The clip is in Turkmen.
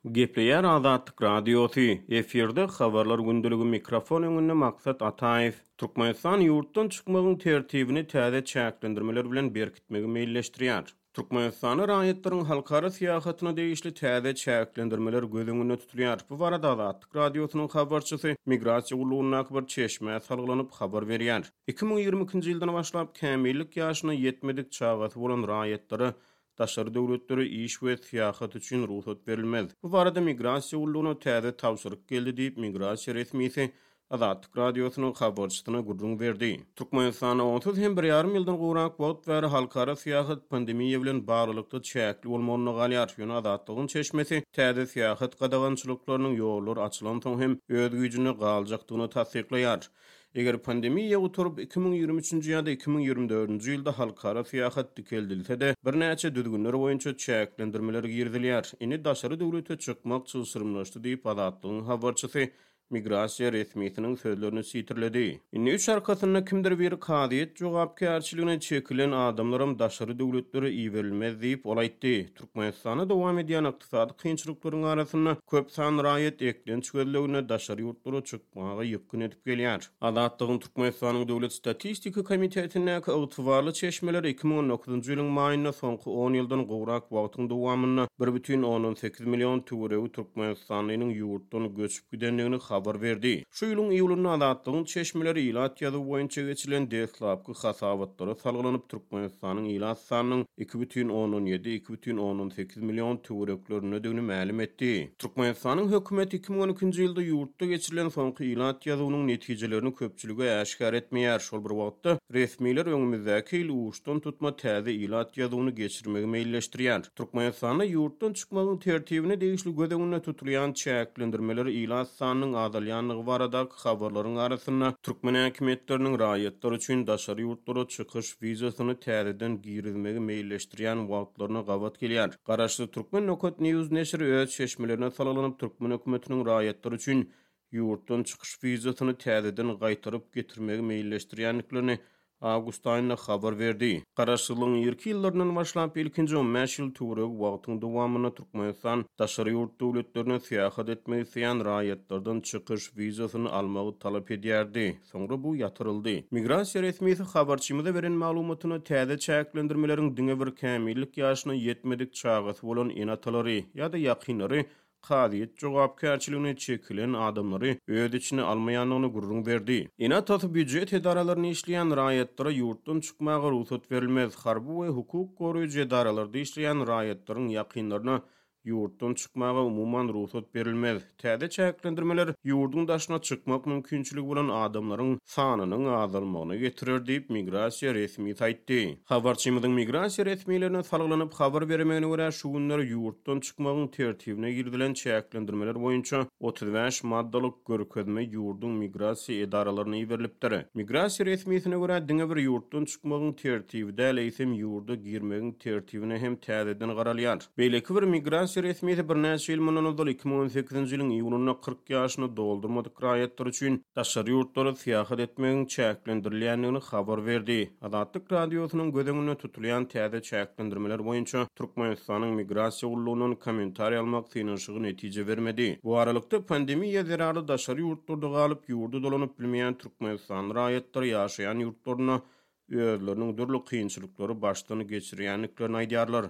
Gepleyer Azatlyk Radiosu. Eferde habarlar gündüligi mikrofon öňünde maksat Ataev. Türkmenistan ýurtdan çykmagyň tertibini täze çäklendirmeler bilen berkitmegi meýilleşdirýär. Türkmenistany raýatlaryň halkara syýahatyna degişli täze çäklendirmeler göz öňünde tutulýar. Bu barada Azatlyk Radiosynyň habarçysy migrasiýa gullugyna bir çeşme salgylanyp habar berýär. 2022-nji ýyldan başlap kämillik ýaşyna ýetmedik çağaty bolan raýatlary daşary döwletleri iş we syýahat üçin ruhsat berilmez. Bu barada migrasiýa gullugyna täze tawsyryk geldi diýip migrasiýa resmiýeti Azatlyk Radiosynyň habarçysyna gurrun berdi. Türkmenistana 31,5 ýyldan gowrak wagt we halkara syýahat pandemiýa bilen baglykda çäkli bolmagyna galýar. Ýöne Azatlygyň çeşmesi täze syýahat gadagançylyklarynyň ýollary açylan soň hem öz güýjüni galjakdygyny tasdiklaýar. Eger pandemiýa oturup 2023-nji ýa-da 2024-nji ýylda halkara syýahat dikeldilse-de bir näçe düzgünler boýunça çäklendirmeler girdilýär. Indi daşary döwlete çykmak çylsyrmlaşdy diýip Azatlygyň habarçysy migrasiýa resmiýetiniň sözlerini sitirledi. Indi üç arkasyna kimdir bir kadiýet jogapkärçiligine çekilen adamlarym daşary döwletlere iýerilmez diýip olaýtdy. Türkmenistana dowam edýän ykdysady kynçylyklaryň arasyna köp san raýat eklenç gözlegine daşary ýurtlara çykmagy ýykyn edip gelýär. Azatlygyň Türkmenistanyň Döwlet Statistika Komitetine ygtybarly çeşmeler 2019-njy ýylyň maýyna soňky 10 ýyldan gowrak wagtyň dowamyny 1,18 million töwereги Türkmenistanyň ýurtdan göçüp gidenligini habar berdi. Şu ýylyň iýulunda Azatlygyň çeşmeleri ilat ýazy boýunça geçilen deslapky hasabatlary salgylanyp Türkmenistanyň ilat sanynyň 2,17-2,18 million töwereklerine döňü ma'lum etdi. Türkmenistanyň hökümeti 2012-nji ýylda ýurtda geçirilen soňky ilat ýazynyň netijelerini köpçülige äşkar etmeýär. Şol bir wagtda resmiýler öňümizdäki ýyl uşdan tutma täze ilat ýazynyny geçirmegi meýilleşdirýär. Türkmenistana ýurtdan çykmagyň tertibine degişli göz öňünde tutulýan çäklendirmeler ilat sanynyň adalyanlygy barada habarlaryň arasyna türkmen häkimetleriniň raýatlar üçin daşary ýurtlara çykyş wizasyny täzeden girizmegi meýilleşdirýän wagtlaryna gawat gelýär. Garaşly Türkmen Nokat News neşri öz çeşmelerine salgylanyp türkmen hökümetiniň raýatlar üçin ýurtdan çykyş wizasyny täzeden gaýtaryp getirmegi meýilleşdirýänliklerini Awgust aýynda habar berdi. Garaşlygyň ýerki ýyllaryndan başlap ilkinji 15 ýyl töwereg wagtyň dowamyna Türkmenistan daşary ýurt döwletlerine syýahat etmegi isleýän raýatlardan çykyş wizasyny almagy talap edýärdi. Soňra bu ýatyryldy. Migrasiýa resmiýeti habarçymyza beren maglumatyna täze çäklendirmeleriň diňe bir kämillik ýaşyna ýetmedik çağaty bolan enatalary ýa-da ýakynlary kadiýet jogapkärçiligine çekilen adamlary öz içine almaýanlygyny gurrun berdi. Enat büdjet edaralaryny işleýän raýatlara ýurtdan çykmagy ruhsat berilmez. Harby we hukuk goraýjy edaralarda işleýän raýatlaryň ýakynlaryna ýurtdan çykmagy umuman ruhsat berilmez. Täze çäklendirmeler ýurdun daşyna çykmak mümkinçiligi bolan adamlaryň sanynyň azalmagyna getirir diýip migrasiýa resmiýeti aýtdy. Habarçymyzyň migrasiýa resmiýetlerine salgylanyp habar bermegine görä şu günler ýurtdan çykmagyň tertibine girdilen çäklendirmeler boýunça 35 maddalyk görkezme ýurdun migrasiýa edaralaryna iberilipdir. Migrasiýa resmiýetine görä diňe bir ýurtdan çykmagyň tertibinde leýsem ýurda girmegiň tertibine hem täzeden garalýar. Beýleki bir migrasiýa resmiýeti bir näçe ýyl mundan öňden 2018-nji ýylyň iýulyna 40 ýaşyny doldurmadyk raýatlar üçin daşary ýurtlara syýahat etmegiň çäklendirilýänligini habar berdi. Azatlyk Radiosynyň göz öňünde tutulýan täze çäklendirmeler boýunça Türkmenistanyň migrasiýa gullugynyň kommentariýa almak synynşygy netije bermedi. Bu aralykda pandemiýa zerarly daşary ýurtlarda galyp ýurdu dolanyp bilmeýän Türkmenistan raýatlary ýaşaýan ýurtlaryna özleriniň dürli kynçylyklary başdan geçirýänliklerini aýdýarlar.